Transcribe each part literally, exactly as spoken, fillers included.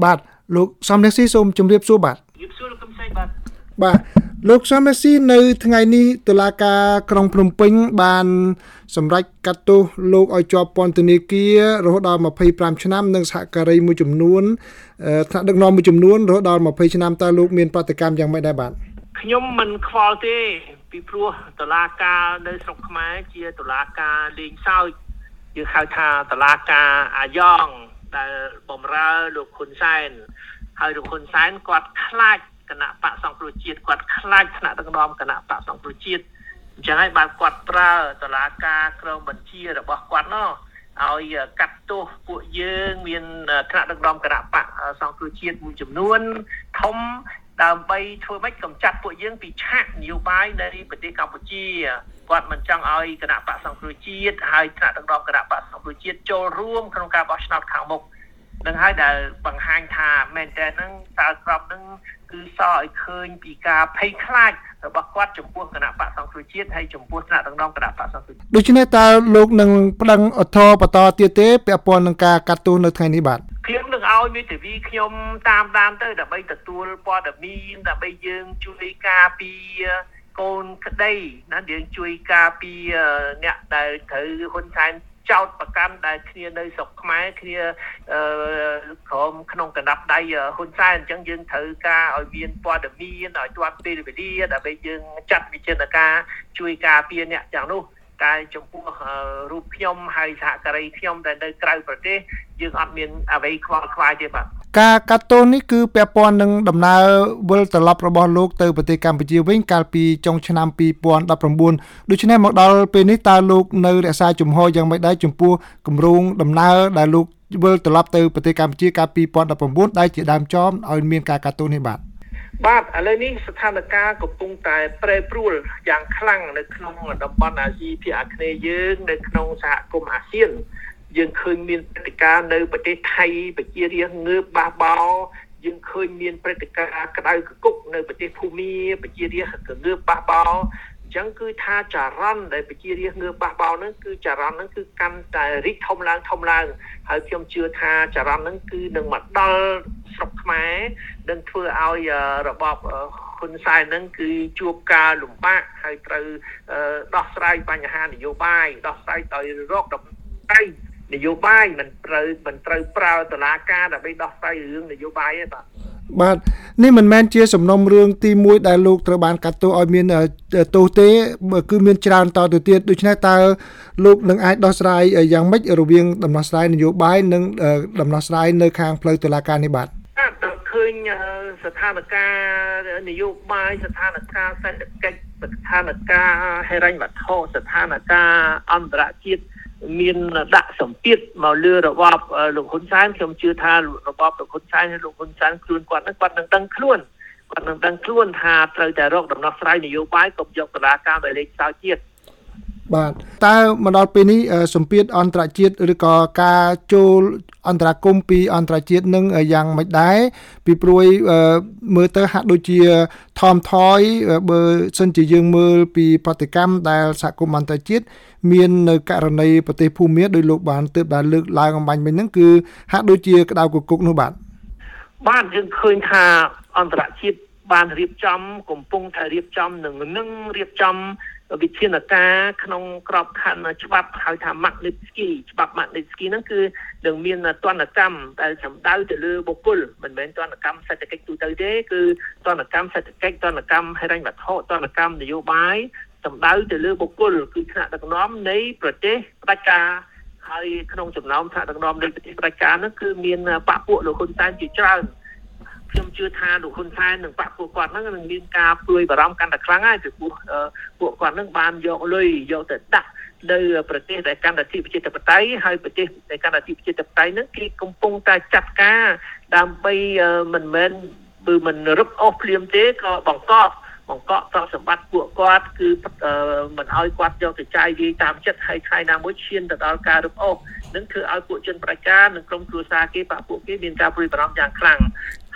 បាទលោកសំរងស៊ីសូមជម្រាបសួរបាទជម្រាបសួរលោកកឹមសុខបាទបាទលោកសំរងស៊ីនៅថ្ងៃនេះតុលាការក្រុងភ្នំពេញបានសម្រេចកាត់ទោសលោកឲ្យជាប់ពន្ធនាគាររហូតដល់ម្ភៃប្រាំឆ្នាំនិងសហការីមួយចំនួនថ្នាក់ដឹកនាំមួយចំនួនរហូតដល់ម្ភៃឆ្នាំតើលោកមានប្រតិកម្មយ៉ាងម៉េចដែរបាទខ្ញុំមិនខ្វល់ទេពីព្រោះតុលាការនៅស្រុកខ្មែរជាតុលាការលេងសើចយើងហៅថាតុលាការអាយ៉ងដែលបំរើលោកហ៊ុនសែនហើយលោកហ៊ុនសែនគាត់ខ្លាចគណៈបកសង្គ្រោះជាតិគាត់ខ្លាចថ្នាក់ដឹកនាំគណៈបកសង្គ្រោះជាតិអញ្ចឹងហើយបាទគាត់ប្រើតុលាការក្រមបញ្ជារបស់គាត់នោះឲ្យកាត់ទោសពួកយើងមានថ្នាក់ដឹកនាំគណៈបកសង្គ្រោះជាតិមួយចំនួនធំដើម្បីធ្វើម៉េចកម្ចាត់ពួកយើងពីឆាកនយោបាយនៃប្រទេសកម្ពុជាគាត់មិនចង់ឲ្យគណៈបកសង្គ្រោះជាតិហើយថ្នាក់ដឹកនាំគណៈបកសង្គ្រោះជាតិចូលរួមក្នុងការបោះឆ្នោតខាងមុខនឹងហើយដែលបង្ហាញថាមែនតើនឹងតើក្របនឹងគឺសរឲ្យឃើញពីការភ័យខ្លាចរបស់គាត់ចំពោះគណៈបកសង្គ្រោះជាតិហើយចំពោះថ្នាក់ដឹកនាំគណៈបកសង្គ្រោះជាតិដូច្នេះតើលោកនឹងប្តឹងឧទ្ធរណ៍បន្តទៀតទេពាក់ព័ន្ធនឹងការកាត់ទោសនៅថ្ងៃនេះបាទខ្ញុំនឹងឲ្យមេធាវីខ្ញុំតាមដានទៅដើម្បីទទួលព័ត៌មានដើម្បីយើងជួយការពីកូនក្តីណាយើងជួយការពីអ្នកដែលត្រូវហ៊ុនសែនចោតប្រកាន់ដែលគ្នានៅស្រុកខ្មែរគ្នាអឺក្រុមក្នុងកណ្ដាប់ដៃហ៊ុនសែនអញ្ចឹងយើងត្រូវការឲ្យមានព័ត៌មានឲ្យទាន់ពេលវេលាដើម្បីយើងចាត់វិធានការជួយការពារអ្នកទាំងនោះតែចំពោះរូបខ្ញុំហើយសហការីខ្ញុំដែលនៅក្រៅប្រទេសយើងអត់មានអ្វីខ្វល់ខ្វាយទេបាទការកាត់ទោសនេះគឺពាក់ព័ន្ធនឹងដំណើរវិលត្រឡប់របស់លោកទៅប្រទេសកម្ពុជាវិញកាលពីចុងឆ្នាំពីរពាន់ដប់ប្រាំបួនដូច្នេះមកដល់ពេលនេះតើលោកនៅរក្សាជំហរយ៉ាងម៉េចដែរចំពោះគម្រោងដំណើរដែលលោកវិលត្រឡប់ទៅប្រទេសកម្ពុជាកាលពីពីរពាន់ដប់ប្រាំបួនដែលជាដើមចមឲ្យមានការកាត់ទោសនេះបាទបាទឥឡូវនេះស្ថានភាពកំពុងតែប្រែប្រួលយ៉ាងខ្លាំងនៅក្នុងតំបន់អាស៊ីភាគអាគ្នេយ៍យើងនៅក្នុងសហគមន៍អាស៊ានយើងឃើញមានព្រឹត្តិការណ៍នៅប្រទេសថៃប្រជារាស្ត្រងើបបះបោរយើងឃើញមានព្រឹត្តិការណ៍ក្តៅគគុកនៅប្រទេសភូមាប្រជារាស្ត្រក៏ងើបបះបោរអញ្ចឹងគឺថាចរន្តដែលប្រជារាស្ត្រងើបបះបោរហ្នឹងគឺចរន្តហ្នឹងគឺកាន់តែរីកធំឡើងធំឡើងហើយខ្ញុំជឿថាចរន្តហ្នឹងគឺនឹងមកដល់ស្រុកខ្មែរនឹងធ្វើឲ្យរបបហ៊ុនសែនហ្នឹងគឺជួបការលំបាកហើយត្រូវដោះស្រាយបញ្ហានយោបាយដោះស្រាយដោយរកដំណោះនយោបាយមិនត្រូវមិនត្រូវប្រើតុលាការដើម្បីដោះស្រាយរឿងនយោបាយទេបាទបាទនេះមិនមែនជាសំណុំរឿងទីមួយដែលលោកត្រូវបានកាត់ទោសឲ្យមានទោសទេគឺមានច្រើនតទៅទៀតដូច្នេះតើលោកនឹងអាចដោះស្រាយយ៉ាងម៉េចរវាងដំណោះស្រាយនយោបាយនិងដំណោះស្រាយនៅខាងផ្លូវតុលាការនេះបាទបាទឃើញស្ថានភាពនយោបាយស្ថានភាពសេដ្ឋកិច្ចស្ថានភាពហិរញ្ញវត្ថុស្ថានភាពអន្តរជាតិមានដាក់សម្ពាធមកលើរបបលោកហ៊ុនសែនខ្ញុំជឿថារបបលោកហ៊ុនសែនលោកហ៊ុនសែនខ្លួនគាត់នឹងគាត់នឹងដឹងខ្លួនគាត់នឹងដឹងខ្លួនថាត្រូវតែរកដំណោះស្រាយនយោបាយកុំយកតុលាការមកលេងសើចទៀតបាទតើមកដល់ពេលនេះសម្ពាធអន្តរជាតិឬក៏ការចូលអន្តរាគមន៍ពីអន្តរជាតិនឹងយ៉ាងមិនដែរពីព្រួយមើលទៅហាក់ដូចជាថមថយបើសិនជាយើងមើលពីប្រតិកម្មដែលសហគមន៍អន្តរជាតិមាននៅករណីប្រទេសភូមាដោយលោកបានទើបបានលើកឡើងអំបញ្ញមិញហ្នឹងគឺហាក់ដូចជាក្តៅគគុកនោះបាទបាទយើងឃើញថាអន្តរជាតិបានរៀបចំកំពុងតែរៀបចំនឹងនឹងរៀបចំវិធានការក្នុងក្របខ័ណ្ឌច្បាប់ហៅថា Magnitsky ច្បាប់ Magnitsky ហ្នឹងគឺនឹងមានទណ្ឌកម្មដែលសំដៅទៅលើបុគ្គលមិនមែនទណ្ឌកម្មសេដ្ឋកិច្ចទូទៅទេគឺទណ្ឌកម្មសេដ្ឋកិច្ចទណ្ឌកម្មហិរញ្ញវត្ថុទណ្ឌកម្មនយោបាយសំដៅទៅលើបុគ្គលគឺថ្នាក់ដឹកនាំនៃប្រទេសផ្ដាច់ការហើយក្នុងចំណោមថ្នាក់ដឹកនាំនៃប្រទេសផ្ដាច់ការនោះគឺមានបកពួកលោកហ៊ុនសែនជាច្រើនខ្ញុំជឿថាលោកហ៊ុនសែននិងបកពួកគាត់ហ្នឹងនឹងមានការព្រួយបារម្ភកាន់តែខ្លាំងហើយពីព្រោះពួកគាត់ហ្នឹងបានយកលុយយកទៅដាក់នៅប្រទេសដែលកាន់តែប្រជាធិបតេយ្យហើយប្រទេសដែលកាន់តែប្រជាធិបតេយ្យហ្នឹងគេកំពុងតែចាត់ការដើម្បីមិនមែនបើមិនរឹបអូសភ្លាមទេក៏បង្កប់បង្កក់ទ្រព្យសម្បត្តិពួកគាត់គឺមិនឲ្យគាត់យកទៅចាយវាយតាមចិត្តហើយថ្ងៃណាមួយឈានទៅដល់ការរឹបអូសនឹងធ្វើឲ្យពួកជនប្រជានិងក្រុមគ្រួសារគេបកពួកគេមានការព្រួយបារម្ភយ៉ាងខ្លាំងហ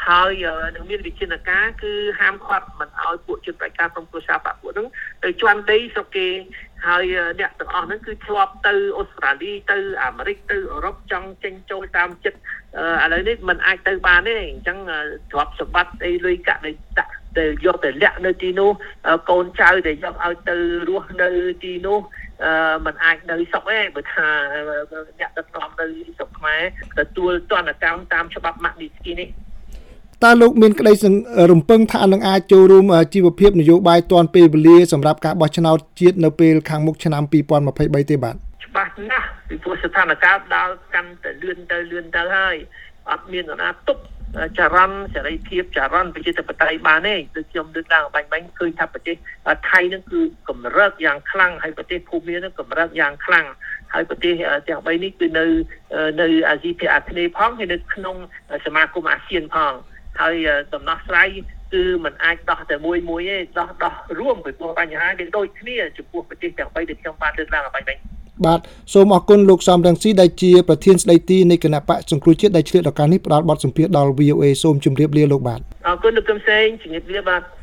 ហើយនឹងមានវិធានការគឺហាមឃាត់មិនឲ្យពួកជនបដិការក្រុមគ្រួសារបកពួកហ្នឹងទៅជន់ដីស្រុកគេហើយអ្នកទាំងអស់ហ្នឹងគឺធ្លាប់ទៅអូស្ត្រាលីទៅអាមេរិកទៅអឺរ៉ុបចង់ចេញចូលតាមចិត្តឥឡូវនេះมันអាចទៅបានទេអញ្ចឹងទ្រព្យសម្បត្តិអីលុយកាក់ដែលដាក់ទៅយកទៅលាក់នៅទីនោះកូនចៅដែលយកឲ្យទៅរស់នៅទីនោះมันអាចនៅស្រុកទេបើថាអ្នកដឹកនាំនៅស្រុកខ្មែរទទួលទណ្ឌកម្មតាមច្បាប់ម៉ាក់នីស្គីនេះតើលោកមានក្តីរំពឹងថានឹងអាចចូលរួមជីវភាពនយោបាយទាន់ពេលវេលាសម្រាប់ការបោះឆ្នោតជាតិនៅពេលខាងមុខឆ្នាំពីរពាន់ម្ភៃបីទេបាទច្បាស់ណាស់ពីព្រោះស្ថានភាពដល់កាន់តែលឿនទៅលឿនទៅហើយអត់មាននរណាទប់ចរន្តសេរីភាពចរន្តប្រជាធិបតេយ្យបានទេដូចខ្ញុំលើកឡើងបាញ់បាញ់ឃើញថាប្រទេសថៃនឹងគឺកម្រើកយ៉ាងខ្លាំងហើយប្រទេសភូមានឹងកម្រើកយ៉ាងខ្លាំងហើយប្រទេសទាំងបីនេះគឺនៅនៅអាស៊ីភាគអាគ្នេយ៍ផងហើយនៅក្នុងសមាគមអាស៊ានផងហើយដំណោះស្រាយគឺมันអាចដោះតែមួយមួយទេដោះដោះរួមពីព្រោះបញ្ហាវាដូចគ្នាចំពោះប្រទេសទាំងបីដែលខ្ញុំបានលើកឡើងបាញ់បាញ់បាទសូមអរគុណលោកសំរងស៊ីដែលជាប្រធានស្ដីទីនៃគណៈបកសង្គ្រោះជាតិដែលឆ្លៀតឱកាសនេះផ្ដល់បទសម្ភាសន៍ដល់ វី អូ អេ សូមជម្រាបលាលោកបាទអរគុណលោកកឹមសេងជម្រាបលាបាទ